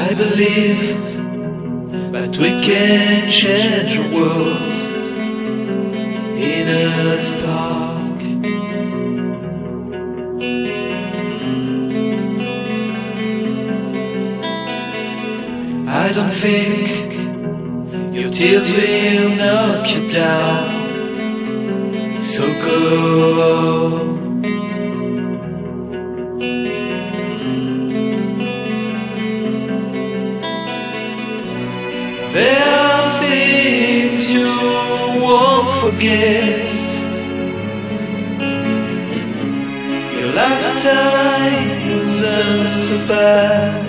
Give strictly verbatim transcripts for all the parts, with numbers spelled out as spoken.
I believe that we can change the world in a spark. I don't think your tears will knock you down, so go. There are things you won't forget. Your lifetime wasn't so bad.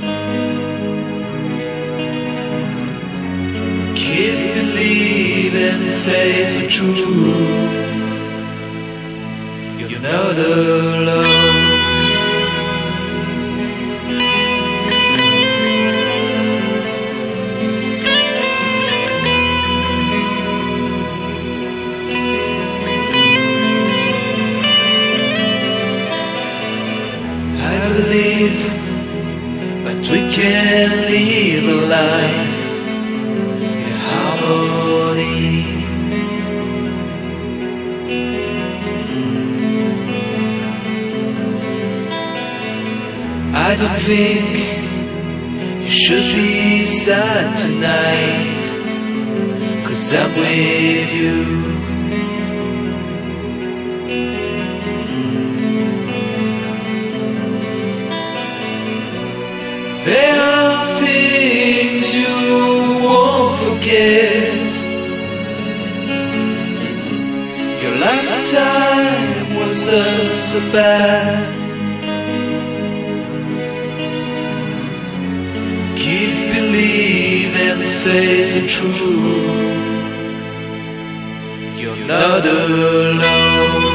Keep believing, face the truth. You're not alone. But we can live a life in harmony. I don't think you should be sad tonight, 'cause I'm with you. There are things you won't forget. Your lifetime wasn't so bad. Keep believing, face the truth. You're not alone.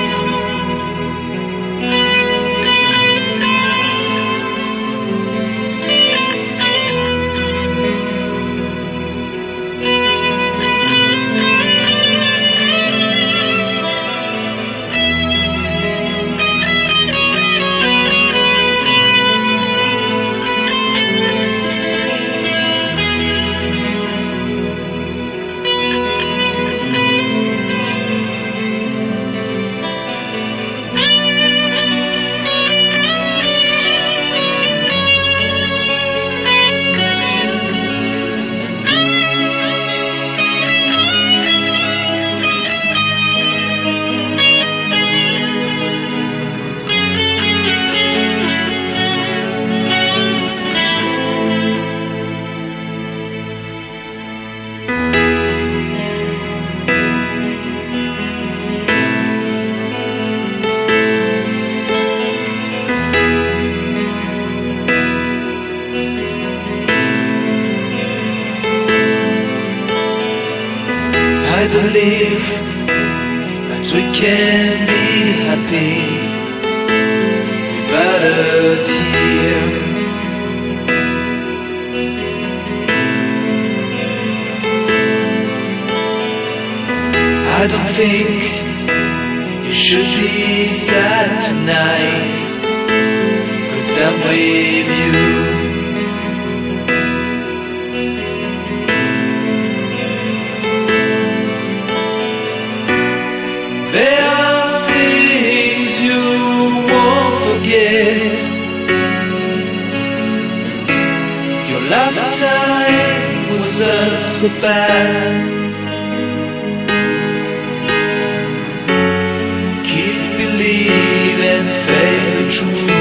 I believe that we can be happy without a tear. I don't think you should be sad tonight, 'cause I'm with you. There are things you won't forget. Your lifetime wasn't so bad. Keep believing, face the truth.